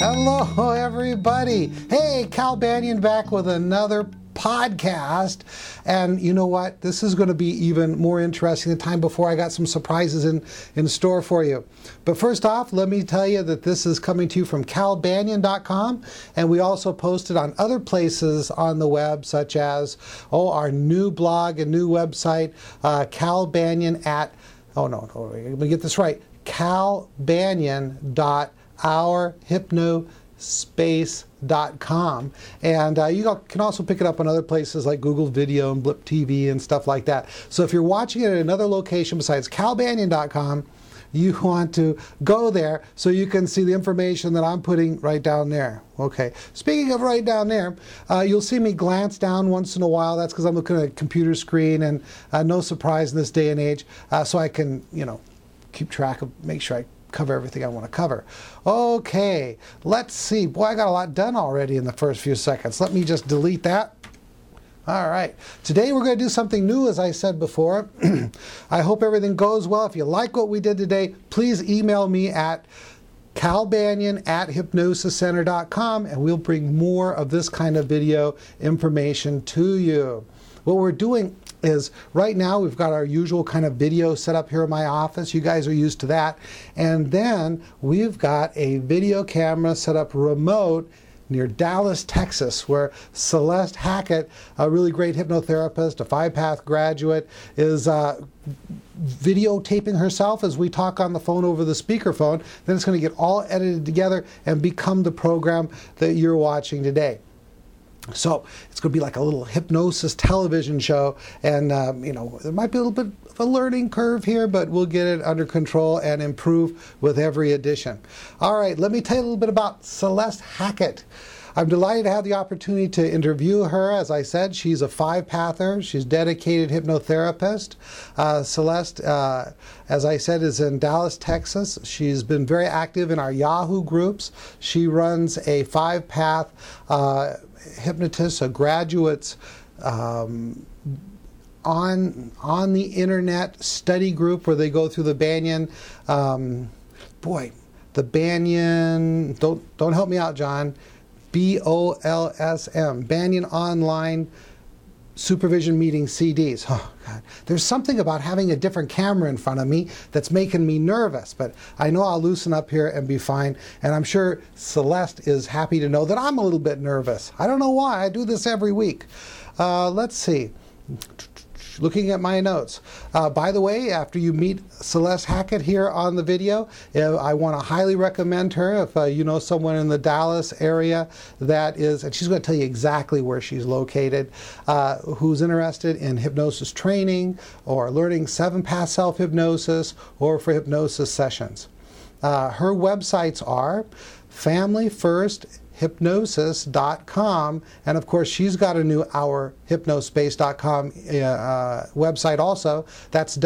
Hello, everybody. Hey, Cal Banyan back with another podcast. And you know what? This is going to be even more interesting. The time before, I got some surprises in store for you. But first off, let me tell you that this is coming to you from calbanyan.com. And we also post it on other places on the web, such as, our new blog and new website, Cal Banyan at, let me get this right, calbanyan.ourhypnospace.com. And you can also pick it up on other places like Google Video and Blip TV and stuff like that. So if you're watching it at another location besides calbanyan.com, you want to go there so you can see the information that I'm putting right down there. Okay, speaking of right down there, you'll see me glance down once in a while. That's because I'm looking at a computer screen, and no surprise in this day and age, so I can, keep track of, make sure I cover everything I want to cover. Okay, let's see. Boy, I got a lot done already in the first few seconds. Let me just delete that. All right. Today we're going to do something new, as I said before. I hope everything goes well. If you like what we did today, please email me at calbanyan@hypnosiscenter.com, and we'll bring more of this kind of video information to you. What we're doing is right now we've got our usual kind of video set up here in my office. You guys are used to that. And then we've got a video camera set up remote near Dallas, Texas, where Celeste Hackett, a really great hypnotherapist, a 5-path graduate, is videotaping herself as we talk on the phone over the speakerphone. Then it's going to get all edited together and become the program that you're watching today. So it's going to be like a little hypnosis television show, and there might be a little bit of a learning curve here, but we'll get it under control and improve with every edition. All right, let me tell you a little bit about Celeste Hackett. I'm delighted to have the opportunity to interview her. As I said, she's a 5-pather. She's a dedicated hypnotherapist. Celeste, as I said, is in Dallas, Texas. She's been very active in our Yahoo groups. She runs a 5-path hypnotists, graduates on the internet study group where they go through the Banyan. The Banyan. Don't help me out, John. BOLSM, Banyan Online Supervision Meeting CDs. Oh, God. There's something about having a different camera in front of me that's making me nervous, but I know I'll loosen up here and be fine, and I'm sure Celeste is happy to know that I'm a little bit nervous. I don't know why. I do this every week. Let's see. Looking at my notes. By the way, after you meet Celeste Hackett here on the video, I want to highly recommend her. If you know someone in the Dallas area that is, and she's going to tell you exactly where she's located, who's interested in hypnosis training or learning 7-path self-hypnosis or for hypnosis sessions. Her websites are familyfirsthypnosis.com, and of course she's got a new ourhypnospace.com website also. That's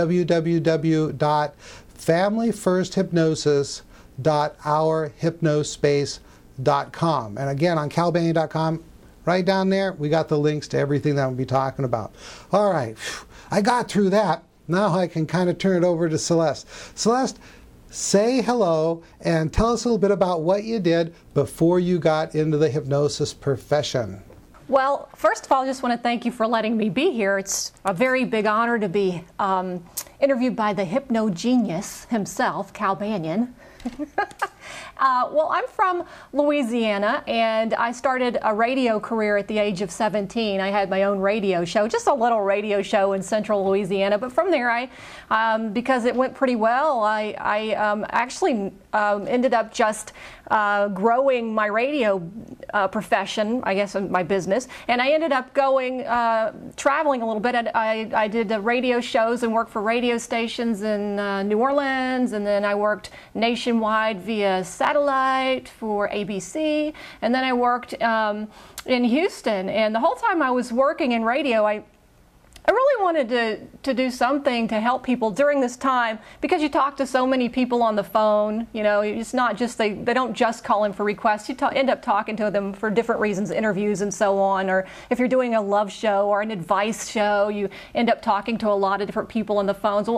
www.familyfirsthypnosis.ourhypnospace.com. And again, on calbanyan.com, right down there, we got the links to everything that we'll be talking about. All right, I got through that. Now I can kind of turn it over to Celeste. Celeste, say hello and tell us a little bit about what you did before you got into the hypnosis profession. Well, first of all, I just want to thank you for letting me be here. It's a very big honor to be interviewed by the hypno genius himself, Cal Banyan. Well, I'm from Louisiana, and I started a radio career at the age of 17. I had my own radio show, just a little radio show in central Louisiana. But from there, because it went pretty well, I actually ended up just growing my radio profession, I guess, my business. And I ended up going, traveling a little bit. I did radio shows and worked for radio stations in New Orleans, and then I worked nationwide via satellite for ABC, and then I worked in Houston. And the whole time I was working in radio, I really wanted to do something to help people during this time, because you talk to so many people on the phone. You know, it's not just they don't just call in for requests. You end up talking to them for different reasons, interviews and so on. Or if you're doing a love show or an advice show, you end up talking to a lot of different people on the phones. Well,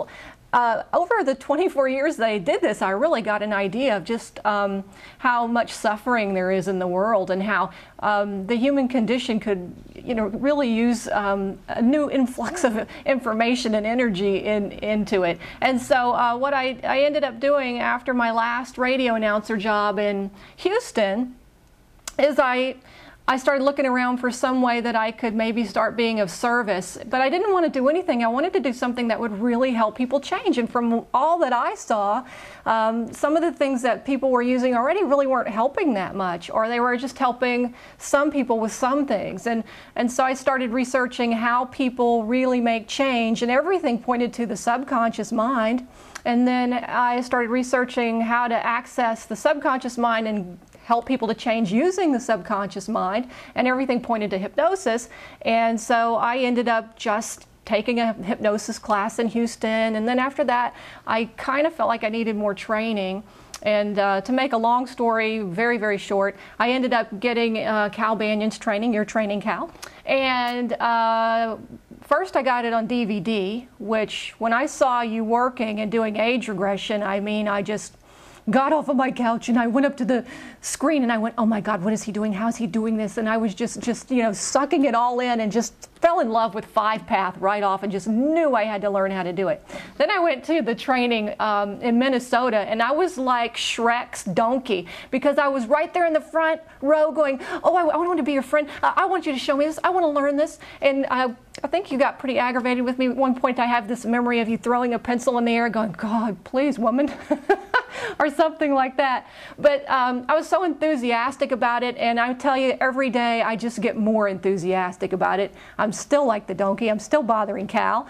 over the 24 years that I did this, I really got an idea of just how much suffering there is in the world, and how the human condition could, really use a new influx of information and energy into it. And so what I ended up doing after my last radio announcer job in Houston is I started looking around for some way that I could maybe start being of service, but I didn't want to do anything. I wanted to do something that would really help people change. And from all that I saw, some of the things that people were using already really weren't helping that much, or they were just helping some people with some things. And so I started researching how people really make change, and everything pointed to the subconscious mind. And then I started researching how to access the subconscious mind and help people to change using the subconscious mind, and everything pointed to hypnosis. And so I ended up just taking a hypnosis class in Houston, and then after that I kind of felt like I needed more training. And to make a long story very, very short, I ended up getting Cal Banyan's training, your training, Cal. And first I got it on DVD, which when I saw you working and doing age regression, I just got off of my couch and I went up to the screen and I went, oh my God, what is he doing? How is he doing this? And I was just sucking it all in, and just fell in love with 5-Path right off, and just knew I had to learn how to do it. Then I went to the training in Minnesota, and I was like Shrek's donkey, because I was right there in the front row going, oh, I want to be your friend. I want you to show me this. I want to learn this. And I think you got pretty aggravated with me. At one point I have this memory of you throwing a pencil in the air going, God, please, woman. Or something like that. But I was so enthusiastic about it, and I tell you, every day I just get more enthusiastic about it. I'm still like the donkey. I'm still bothering Cal.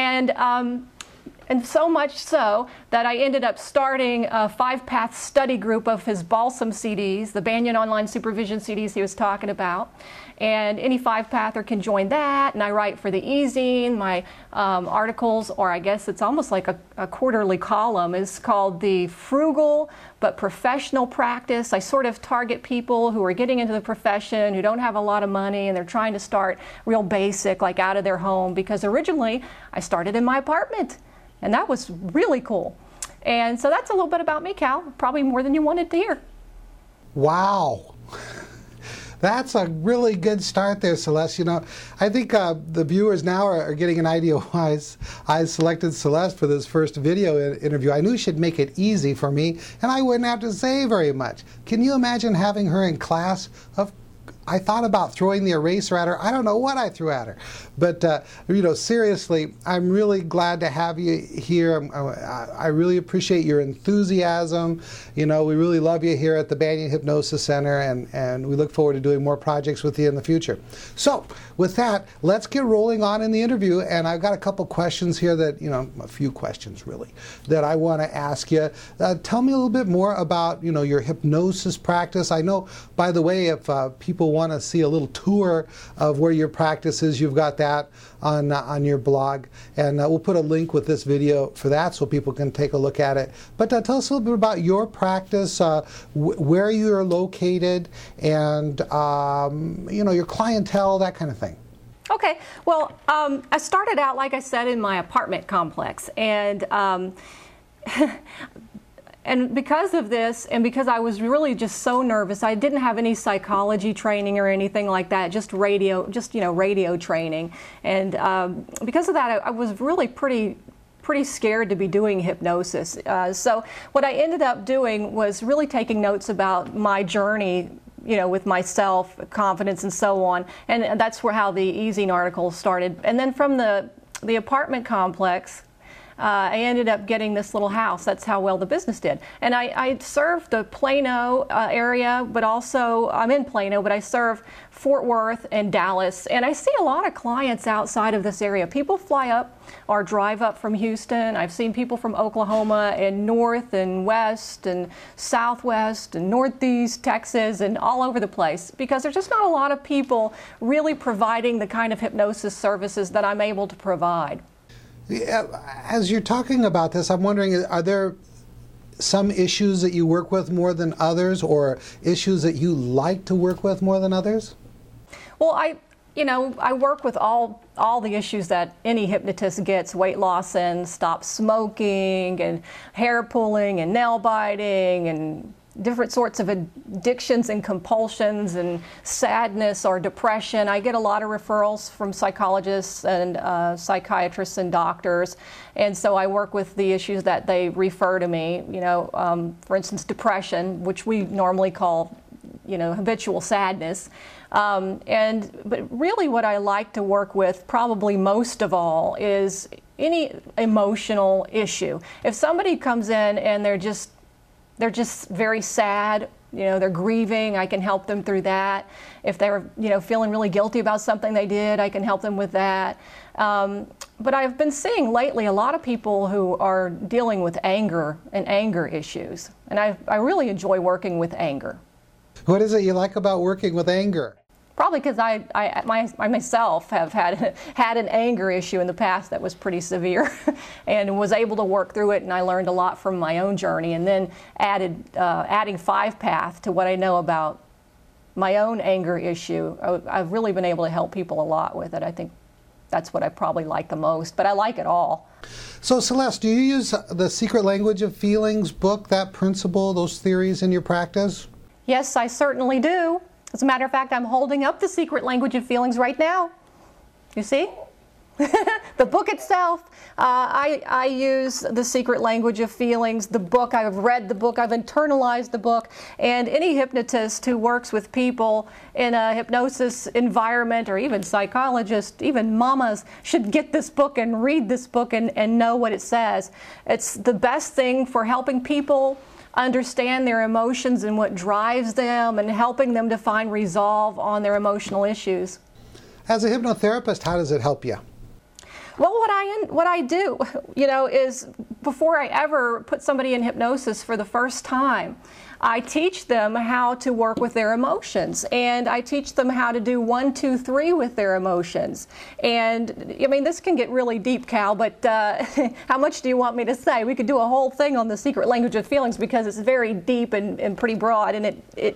And so much so that I ended up starting a 5-Path study group of his Balsam CDs, the Banyan Online Supervision CDs he was talking about. And any 5-Pather can join that, and I write for the e-zine. My articles, or I guess it's almost like a quarterly column, is called The Frugal but Professional Practice. I sort of target people who are getting into the profession, who don't have a lot of money, and they're trying to start real basic, like out of their home, because originally I started in my apartment, and that was really cool. And so that's a little bit about me, Cal, probably more than you wanted to hear. Wow. That's a really good start there, Celeste. I think the viewers now are getting an idea why I selected Celeste for this first video interview. I knew she'd make it easy for me, and I wouldn't have to say very much. Can you imagine having her in class? I thought about throwing the eraser at her. I don't know what I threw at her. But, seriously, I'm really glad to have you here. I really appreciate your enthusiasm. We really love you here at the Banyan Hypnosis Center, and we look forward to doing more projects with you in the future. So, with that, let's get rolling on in the interview. And I've got a couple questions here that, a few questions really, that I want to ask you. Tell me a little bit more about, your hypnosis practice. I know, by the way, if people want to see a little tour of where your practice is, you've got that on your blog, and we'll put a link with this video for that so people can take a look at it. But tell us a little bit about your practice, where you're located, and your clientele, that kind of thing. Okay, well, I started out, like I said, in my apartment complex, and and because of this, and because I was really just so nervous, I didn't have any psychology training or anything like that, just radio training. And because of that, I was really pretty scared to be doing hypnosis. So what I ended up doing was really taking notes about my journey, with myself, confidence, and so on. And that's how the e-zine article started. And then from the apartment complex, I ended up getting this little house. That's how well the business did. And I served the Plano area, but also, I'm in Plano, but I serve Fort Worth and Dallas. And I see a lot of clients outside of this area. People fly up or drive up from Houston. I've seen people from Oklahoma and north and west and southwest and northeast Texas and all over the place, because there's just not a lot of people really providing the kind of hypnosis services that I'm able to provide. As you're talking about this, I'm wondering, are there some issues that you work with more than others, or issues that you like to work with more than others? Well, you know, I work with all the issues that any hypnotist gets: weight loss and stop smoking and hair pulling and nail biting and different sorts of addictions and compulsions and sadness or depression. I get a lot of referrals from psychologists and psychiatrists and doctors, and so I work with the issues that they refer to me. You know, for instance, depression, which we normally call, you know, habitual sadness. But really what I like to work with probably most of all is any emotional issue. If somebody comes in and they're just very sad, you know, they're grieving, I can help them through that. If they're, you know, feeling really guilty about something they did, I can help them with that. But I've been seeing lately a lot of people who are dealing with anger and anger issues. And I really enjoy working with anger. What is it you like about working with anger? Probably because I myself have had an anger issue in the past that was pretty severe, and was able to work through it, and I learned a lot from my own journey, and then adding 5-Path to what I know about my own anger issue. I've really been able to help people a lot with it. I think that's what I probably like the most, but I like it all. So Celeste, do you use the Secret Language of Feelings book, that principle, those theories in your practice? Yes, I certainly do. As a matter of fact, I'm holding up the Secret Language of Feelings right now. You see? The book itself, I use the Secret Language of Feelings, the book. I've read the book, I've internalized the book, and any hypnotist who works with people in a hypnosis environment, or even psychologists, even mamas, should get this book and read this book and know what it says. It's the best thing for helping people understand their emotions and what drives them, and helping them to find resolve on their emotional issues. As a hypnotherapist, how does it help you? Well, what I do, you know, is before I ever put somebody in hypnosis for the first time, I teach them how to work with their emotions, and I teach them how to do 1, 2, 3 with their emotions. And I mean, this can get really deep, Cal, but how much do you want me to say? We could do a whole thing on the Secret Language of Feelings, because it's very deep and pretty broad, and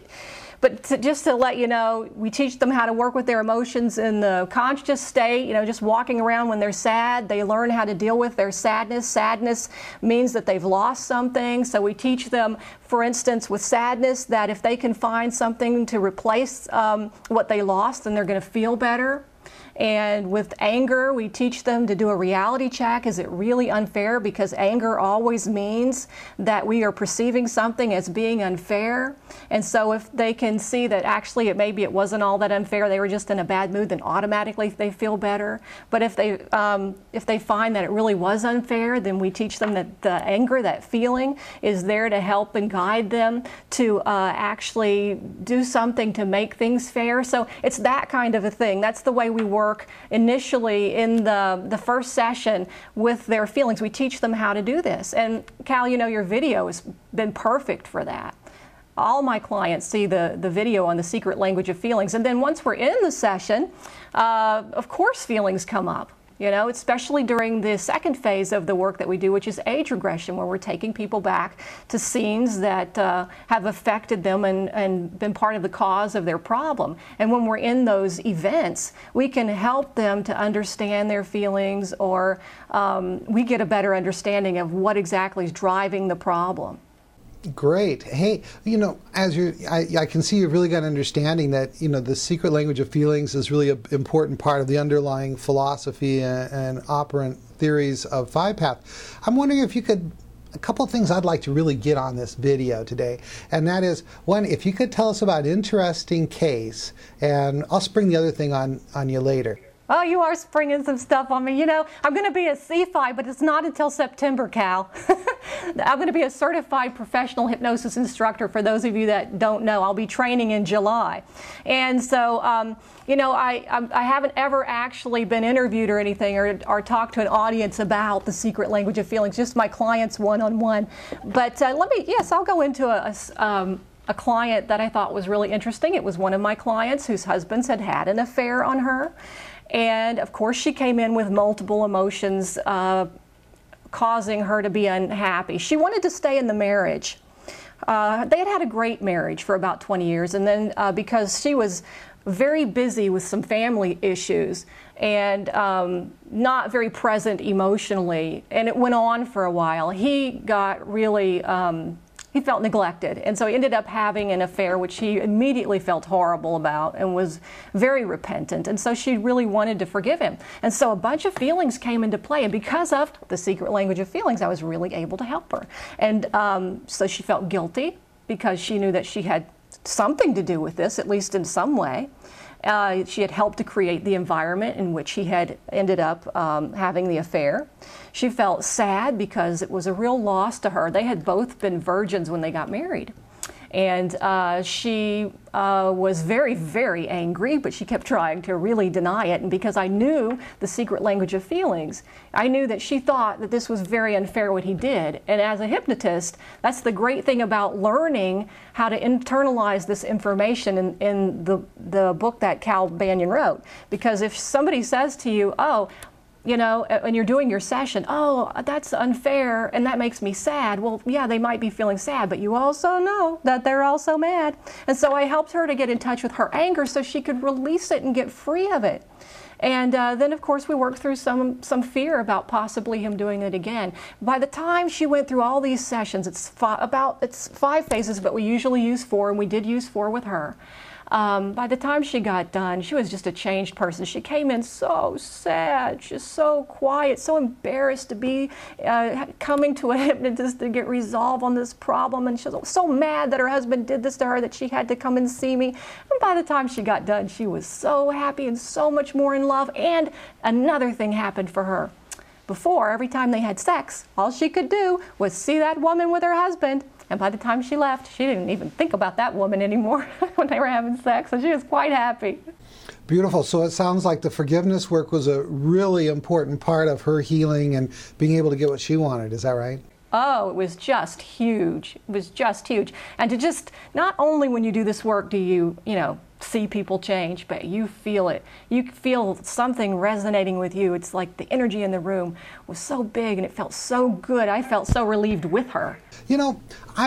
But just to let you know, we teach them how to work with their emotions in the conscious state, you know, just walking around when they're sad. They learn how to deal with their sadness. Sadness means that they've lost something. So we teach them, for instance, with sadness, that if they can find something to replace what they lost, then they're going to feel better. And with anger, we teach them to do a reality check. Is it really unfair? Because anger always means that we are perceiving something as being unfair. And so if they can see that actually maybe it wasn't all that unfair, they were just in a bad mood, then automatically they feel better. But if they find that it really was unfair, then we teach them that the anger, that feeling, is there to help and guide them to actually do something to make things fair. So it's that kind of a thing. That's the way we work initially in the first session with their feelings. We teach them how to do this. And Cal, you know, your video has been perfect for that. All my clients see the video on the Secret Language of Feelings. And then once we're in the session, of course feelings come up. You know, especially during the second phase of the work that we do, which is age regression, where we're taking people back to scenes that have affected them and been part of the cause of their problem. And when we're in those events, we can help them to understand their feelings, or we get a better understanding of what exactly is driving the problem. Great. Hey, you know, I can see you've really got an understanding that, you know, the Secret Language of Feelings is really an important part of the underlying philosophy and operant theories of 5-Path. I'm wondering if you could, a couple of things I'd like to really get on this video today, and that is, one, if you could tell us about an interesting case, and I'll spring the other thing on you later. Oh, you are springing some stuff on me. You know, I'm going to be a CFI, but it's not until September, Cal. I'm going to be a certified professional hypnosis instructor. For those of you that don't know, I'll be training in July. And so, you know, I haven't ever actually been interviewed or anything, or talked to an audience about the Secret Language of Feelings, just my clients one-on-one. But I'll go into a client that I thought was really interesting. It was one of my clients whose husbands had had an affair on her. And of course she came in with multiple emotions causing her to be unhappy. She wanted to stay in the marriage. They had had a great marriage for about 20 years, and then because she was very busy with some family issues and not very present emotionally. And it went on for a while. He got really, he felt neglected. And so he ended up having an affair, which he immediately felt horrible about and was very repentant. And so she really wanted to forgive him. And so a bunch of feelings came into play. And because of the secret language of feelings, I was really able to help her. And so she felt guilty because she knew that she had something to do with this, at least in some way. She had helped to create the environment in which he had ended up having the affair. She felt sad because it was a real loss to her. They had both been virgins when they got married. And she was very, very angry, but she kept trying to really deny it. And because I knew the secret language of feelings, I knew that she thought that this was very unfair what he did. And as a hypnotist, that's the great thing about learning how to internalize this information in the book that Cal Banyan wrote. Because if somebody says to you, oh, you know, when you're doing your session, oh, that's unfair and that makes me sad. Well, yeah, they might be feeling sad, but you also know that they're also mad. And so I helped her to get in touch with her anger so she could release it and get free of it. And then, of course, we worked through some fear about possibly him doing it again. By the time she went through all these sessions, it's 5 phases, but we usually use 4, and we did use 4 with her. By the time she got done, she was just a changed person. She came in so sad, just so quiet, so embarrassed to be coming to a hypnotist to get resolve on this problem. And she was so mad that her husband did this to her that she had to come and see me. And by the time she got done, she was so happy and so much more in love. And another thing happened for her. Before, every time they had sex, all she could do was see that woman with her husband. And by the time she left, she didn't even think about that woman anymore when they were having sex. So she was quite happy. Beautiful. So it sounds like the forgiveness work was a really important part of her healing and being able to get what she wanted. Is that right? Oh, it was just huge. It was just huge. And to just, not only when you do this work do you see people change, but you feel it. You feel something resonating with you. It's like the energy in the room was so big and it felt so good. I felt so relieved with her. You know,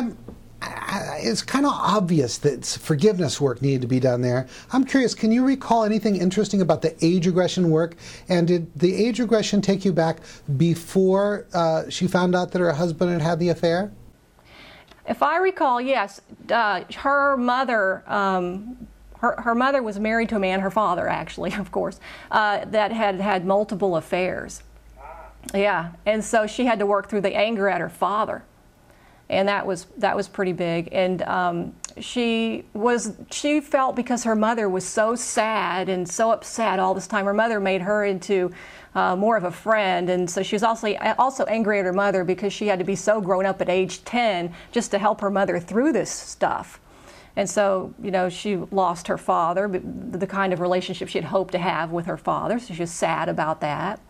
it's kind of obvious that forgiveness work needed to be done there. I'm curious, can you recall anything interesting about the age regression work? And did the age regression take you back before she found out that her husband had had the affair? If I recall, yes. Her mother... Her mother was married to a man, her father actually, of course, that had multiple affairs. Yeah, and so she had to work through the anger at her father, and that was pretty big. And she felt because her mother was so sad and so upset all this time, her mother made her into more of a friend, and so she was also angry at her mother because she had to be so grown up at age 10 just to help her mother through this stuff. And so, she lost her father, the kind of relationship she had hoped to have with her father, so she was sad about that.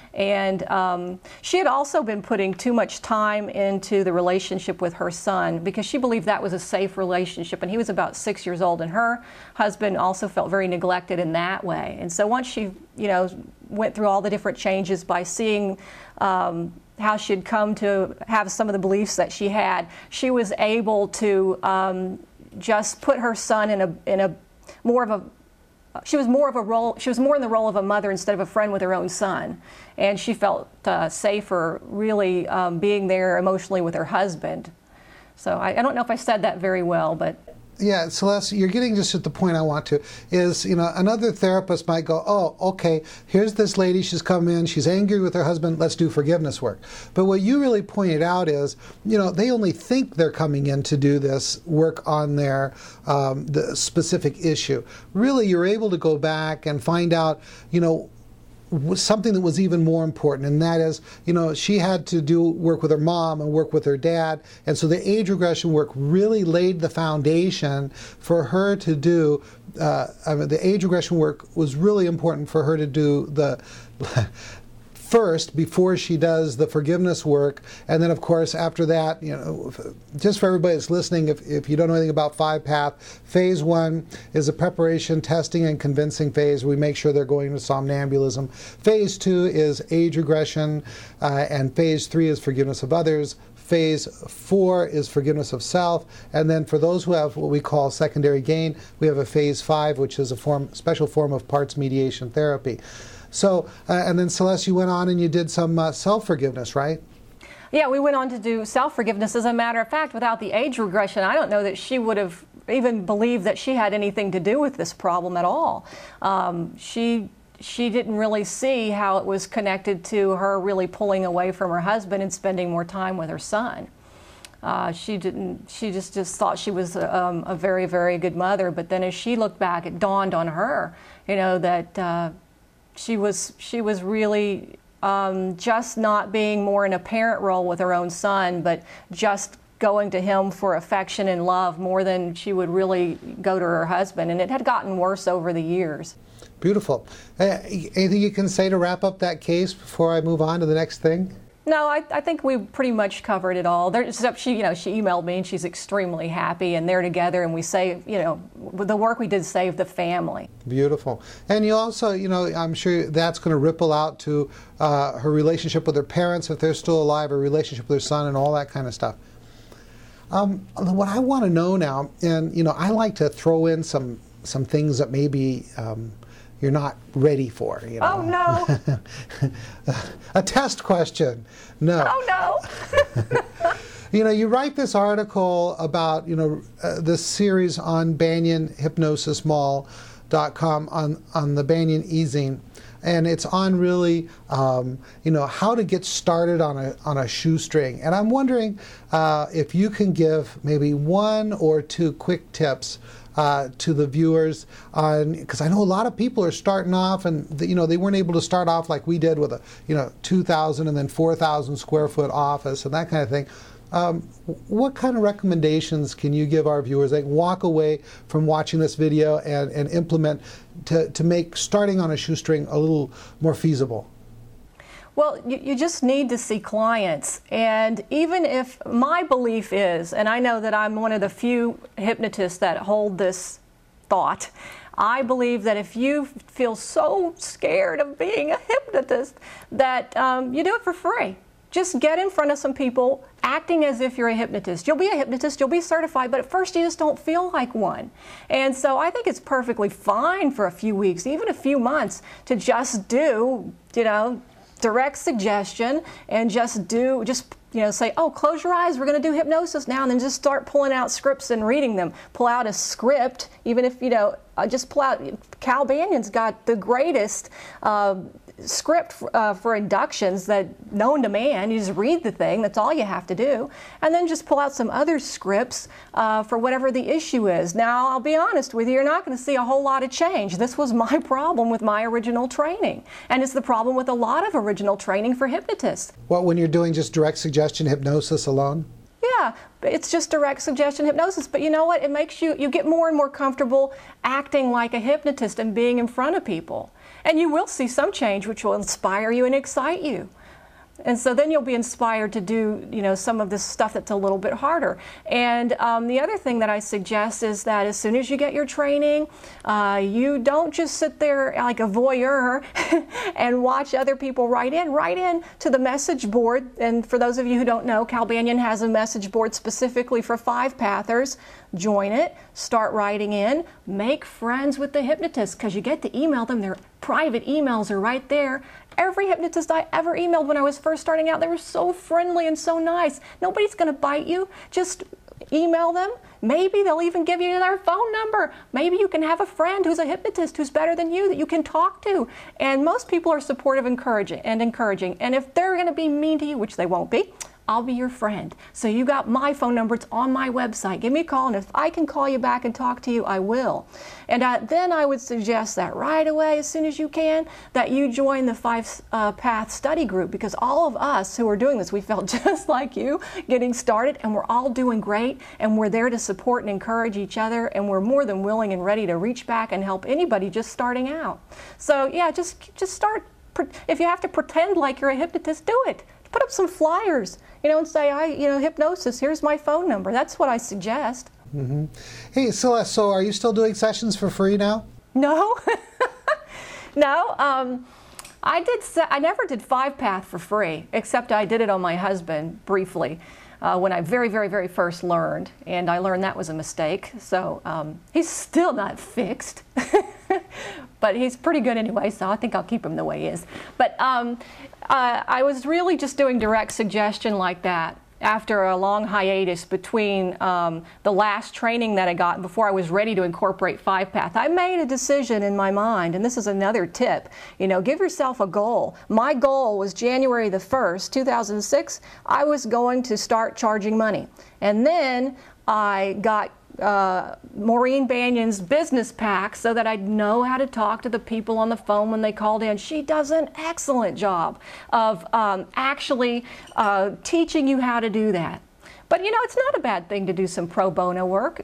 And she had also been putting too much time into the relationship with her son because she believed that was a safe relationship, and he was about 6 years old, and her husband also felt very neglected in that way. And so once she, went through all the different changes by seeing how she had come to have some of the beliefs that she had, she was able to just put her son in a more of a she was more in the role of a mother instead of a friend with her own son, and she felt safer really being there emotionally with her husband. So I don't know if I said that very well, but yeah, Celeste, you're getting just at the point I want to, is, another therapist might go, oh, okay, here's this lady, she's come in, she's angry with her husband, let's do forgiveness work. But what you really pointed out is, they only think they're coming in to do this work on their the specific issue. Really, you're able to go back and find out, something that was even more important, and that is, she had to do work with her mom and work with her dad, and so the age regression work really laid the foundation for her to do, the age regression work was really important for her to do the first before she does the forgiveness work, and then of course after that, just for everybody that's listening, if you don't know anything about 5-Path, phase 1 is a preparation, testing, and convincing phase. We make sure they're going to somnambulism. Phase 2 is age regression, and phase 3 is forgiveness of others. phase 4 is forgiveness of self. And then for those who have what we call secondary gain, we have a phase 5, which is a special form of parts mediation therapy. So, and then Celeste, you went on and you did some self-forgiveness, right? Yeah, we went on to do self-forgiveness. As a matter of fact, without the age regression, I don't know that she would have even believed that she had anything to do with this problem at all. She didn't really see how it was connected to her really pulling away from her husband and spending more time with her son. She just thought she was a very, very good mother. But then as she looked back, it dawned on her, that she was really just not being more in a parent role with her own son, but just going to him for affection and love more than she would really go to her husband. And it had gotten worse over the years. Beautiful. Anything you can say to wrap up that case before I move on to the next thing? No, I think we pretty much covered it all. Except she emailed me and she's extremely happy, and they're together, and we saved, the work we did saved the family. Beautiful. And you also, I'm sure that's going to ripple out to her relationship with her parents if they're still alive, her relationship with her son, and all that kind of stuff. What I want to know now, and I like to throw in some things that maybe you're not ready for. Oh no! A test question. No. Oh no! You write this article about this series on BanyanHypnosisMall.com on the Banyan e-zine. And it's on really, how to get started on a shoestring. And I'm wondering if you can give maybe 1 or 2 quick tips to the viewers on, because I know a lot of people are starting off, and they weren't able to start off like we did with a 2,000 and then 4,000 square foot office and that kind of thing. What kind of recommendations can you give our viewers? They walk away from watching this video and implement to make starting on a shoestring a little more feasible. Well, you just need to see clients. And even if my belief is, and I know that I'm one of the few hypnotists that hold this thought, I believe that if you feel so scared of being a hypnotist that you do it for free. Just get in front of some people acting as if you're a hypnotist. You'll be a hypnotist, you'll be certified, but at first you just don't feel like one. And so I think it's perfectly fine for a few weeks, even a few months, to just do, direct suggestion and just say, oh, close your eyes, we're going to do hypnosis now, and then just start pulling out scripts and reading them. Pull out a script, even if, just pull out, Cal Banyan's got the greatest script for inductions that known to man. You just read the thing, that's all you have to do, and then just pull out some other scripts for whatever the issue is. Now, I'll be honest with you, you're not going to see a whole lot of change. This was my problem with my original training, and it's the problem with a lot of original training for hypnotists. Well, when you're doing just direct suggestion hypnosis alone? Yeah, it's just direct suggestion hypnosis, but you know what? It makes you get more and more comfortable acting like a hypnotist and being in front of people. And you will see some change which will inspire you and excite you. And so then you'll be inspired to do, some of this stuff that's a little bit harder. And the other thing that I suggest is that as soon as you get your training, you don't just sit there like a voyeur and watch other people write in to the message board. And for those of you who don't know, Cal Banyan has a message board specifically for 5-pathers. Join it, start writing in, make friends with the hypnotists, because you get to email them. Their private emails are right there. Every hypnotist I ever emailed when I was first starting out, they were so friendly and so nice. Nobody's going to bite you. Just email them. Maybe they'll even give you their phone number. Maybe you can have a friend who's a hypnotist who's better than you that you can talk to. And most people are supportive, encouraging. And if they're going to be mean to you, which they won't be, I'll be your friend. So you got my phone number. It's on my website. Give me a call, and if I can call you back and talk to you, I will. And then I would suggest that right away, as soon as you can, that you join the 5-Path study group, because all of us who are doing this, we felt just like you getting started, and we're all doing great, and we're there to support and encourage each other, and we're more than willing and ready to reach back and help anybody just starting out. So yeah, just start. If you have to pretend like you're a hypnotist, do it. Put up some flyers, and say, hypnosis, here's my phone number. That's what I suggest. Mm-hmm. Hey, Celeste, so are you still doing sessions for free now? No. No. I never did 5-Path for free, except I did it on my husband briefly. when I very first learned, and I learned that was a mistake. So he's still not fixed, but he's pretty good anyway, so I think I'll keep him the way he is. But I was really just doing direct suggestion like that after a long hiatus between the last training that I got before I was ready to incorporate 5-Path. I made a decision in my mind, and this is another tip, give yourself a goal. My goal was January the 1st, 2006, I was going to start charging money. And then I got Maureen Banyan's business pack so that I'd know how to talk to the people on the phone when they called in. She does an excellent job of actually teaching you how to do that. But it's not a bad thing to do some pro bono work.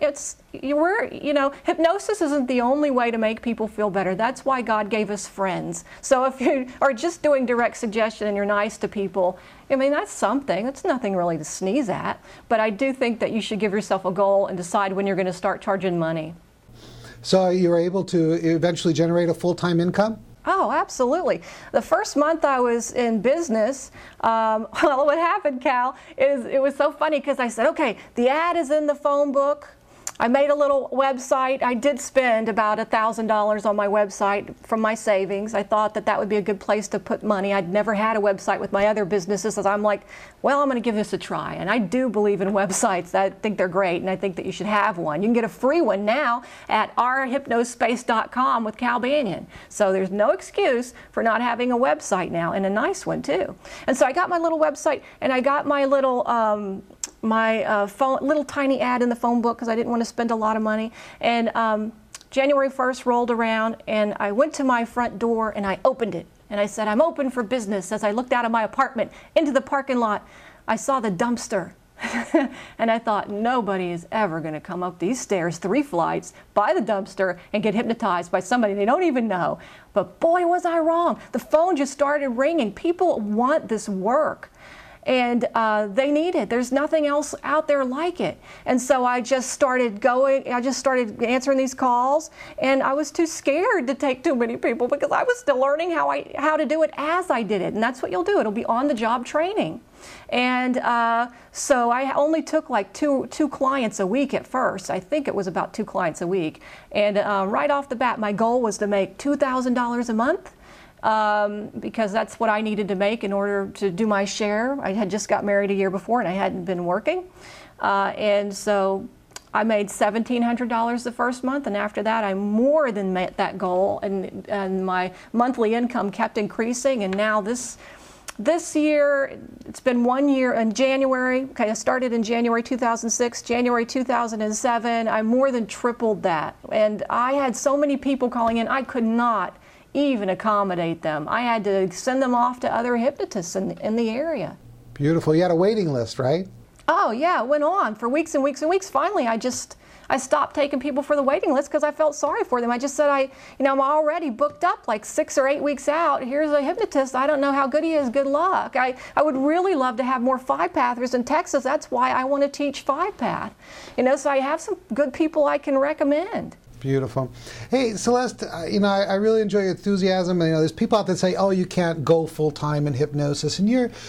Hypnosis isn't the only way to make people feel better. That's why God gave us friends. So if you are just doing direct suggestion and you're nice to people, that's something. It's nothing really to sneeze at. But I do think that you should give yourself a goal and decide when you're going to start charging money. So you were able to eventually generate a full-time income? Oh, absolutely. The first month I was in business, well, what happened, Cal, is it was so funny because I said, okay, the ad is in the phone book. I made a little website. I did spend about $1,000 on my website from my savings. I thought that would be a good place to put money. I'd never had a website with my other businesses, so I'm like, well, I'm going to give this a try. And I do believe in websites. I think they're great, and I think that you should have one. You can get a free one now at ourhypnospace.com with Cal Banyan. So there's no excuse for not having a website now, and a nice one too. And so I got my little website, and I got my little little tiny ad in the phone book because I didn't want to spend a lot of money. And January 1st rolled around, and I went to my front door and I opened it. And I said, I'm open for business. As I looked out of my apartment into the parking lot, I saw the dumpster. And I thought, nobody is ever going to come up these stairs 3 flights by the dumpster and get hypnotized by somebody they don't even know. But boy, was I wrong. The phone just started ringing. People want this work. And they need it. There's nothing else out there like it. And so I just started answering these calls, and I was too scared to take too many people because I was still learning how to do it as I did it. And that's what you'll do. It'll be on-the-job training. And so I only took like two clients a week at first. I think it was about 2 clients a week. And right off the bat, my goal was to make $2,000 a month. Because that's what I needed to make in order to do my share. I had just got married a year before and I hadn't been working. And so I made $1,700 the first month, and after that I more than met that goal, and my monthly income kept increasing. And now this year, it's been 1 year in January. Okay, I started in January 2006, January 2007, I more than tripled that. And I had so many people calling in, I could not even accommodate them. I had to send them off to other hypnotists in the area. Beautiful. You had a waiting list, right? Oh yeah, it went on for weeks and weeks and weeks. Finally, I stopped taking people for the waiting list because I felt sorry for them. I just said, I'm already booked up like 6 or 8 weeks out. Here's a hypnotist. I don't know how good he is. Good luck. I would really love to have more 5-Pathers in Texas. That's why I want to teach 5-Path. So I have some good people I can recommend. Beautiful. Hey, Celeste, I really enjoy your enthusiasm. There's people out there that say, oh, you can't go full-time in hypnosis. And you're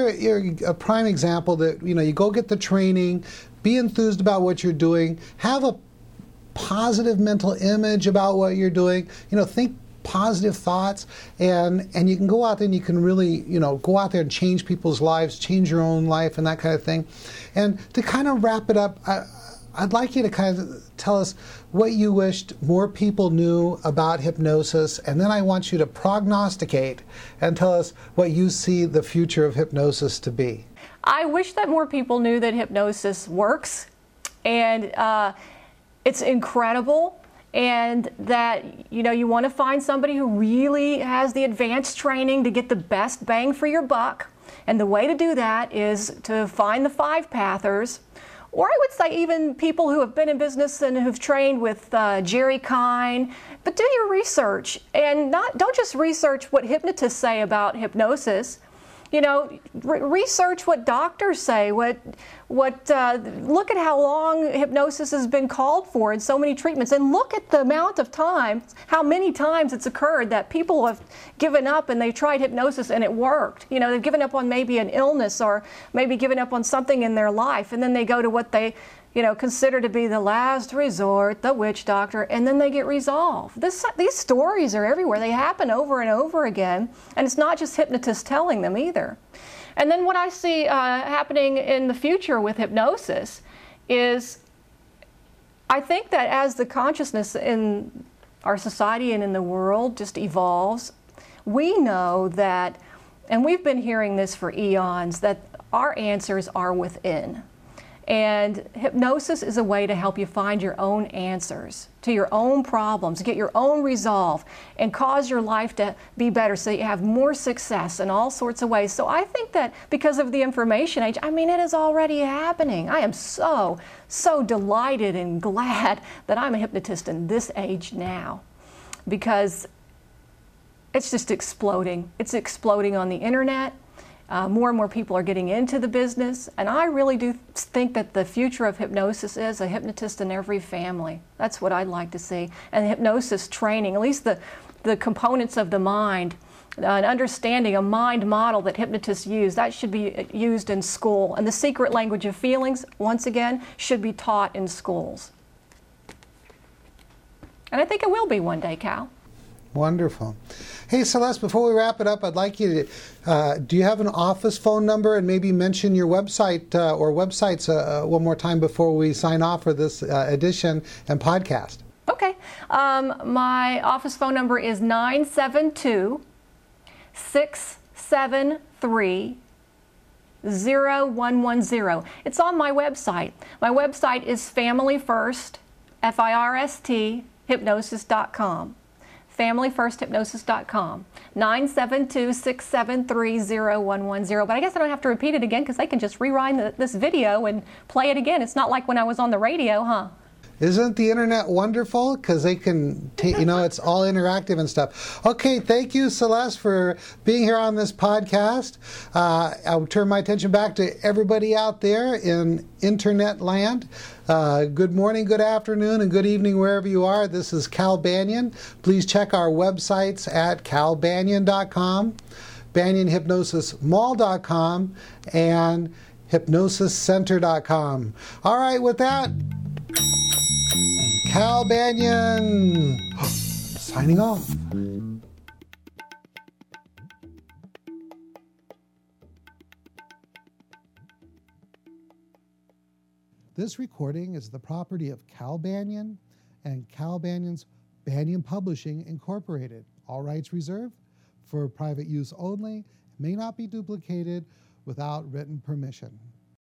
a prime example that, you go get the training, be enthused about what you're doing, have a positive mental image about what you're doing, think positive thoughts, and you can go out there and you can really, go out there and change people's lives, change your own life and that kind of thing. And to kind of wrap it up, I'd like you to kind of tell us what you wished more people knew about hypnosis, and then I want you to prognosticate and tell us what you see the future of hypnosis to be. I wish that more people knew that hypnosis works, and it's incredible, and that you want to find somebody who really has the advanced training to get the best bang for your buck. And the way to do that is to find the 5-Pathers, or I would say even people who have been in business and who've trained with Jerry Kine. But do your research, and don't just research what hypnotists say about hypnosis. research what doctors say. Look at how long hypnosis has been called for in so many treatments, and look at the amount of time, how many times it's occurred that people have given up and they tried hypnosis and it worked. They've given up on maybe an illness or maybe given up on something in their life, and then they go to what they consider to be the last resort, the witch doctor, and then they get resolved. These stories are everywhere. They happen over and over again, and it's not just hypnotists telling them either. And then what I see happening in the future with hypnosis is, I think that as the consciousness in our society and in the world just evolves, we know that, and we've been hearing this for eons, that our answers are within. And hypnosis is a way to help you find your own answers to your own problems, get your own resolve, and cause your life to be better so that you have more success in all sorts of ways. So I think that because of the information age, it is already happening. I am so delighted and glad that I'm a hypnotist in this age now, because it's just exploding. It's exploding on the internet. More and more people are getting into the business, and I really do think that the future of hypnosis is a hypnotist in every family. That's what I'd like to see. And hypnosis training, at least the components of the mind, an understanding, a mind model that hypnotists use, that should be used in school. And the secret language of feelings, once again, should be taught in schools. And I think it will be one day, Cal. Wonderful. Hey, Celeste, before we wrap it up, I'd like you to, do you have an office phone number, and maybe mention your website or websites one more time before we sign off for this edition and podcast? Okay. My office phone number is 972-673-0110. It's on my website. My website is Family First, F-I-R-S-T, hypnosis.com. FamilyFirstHypnosis.com, 972-673-0110. But I guess I don't have to repeat it again, because they can just rewind this video and play it again. It's not like when I was on the radio, huh? Isn't the internet wonderful? Because they can, it's all interactive and stuff. Okay, thank you, Celeste, for being here on this podcast. I'll turn my attention back to everybody out there in internet land. Good morning, good afternoon, and good evening wherever you are. This is Cal Banyan. Please check our websites at calbanyan.com, banyanhypnosismall.com, and hypnosiscenter.com. All right, with that, Cal Banyan signing off. This recording is the property of Cal Banyan and Cal Banyan's Banyan Publishing Incorporated. All rights reserved, for private use only, may not be duplicated without written permission.